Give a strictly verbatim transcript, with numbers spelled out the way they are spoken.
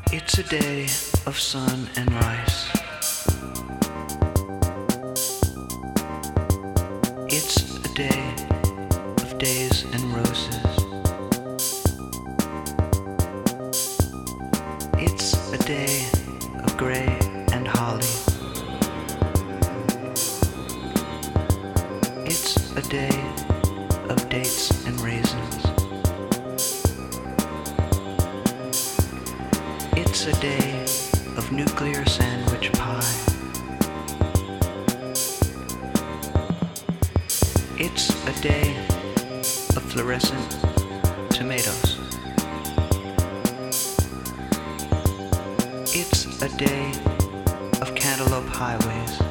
It's a day of sun and rice. It's a day of days and roses. It's a day of gray and holly. It's a day of dates and raisins. It's a day of nuclear sandwich pie. It's a day of fluorescent tomatoes. It's a day of cantaloupe highways.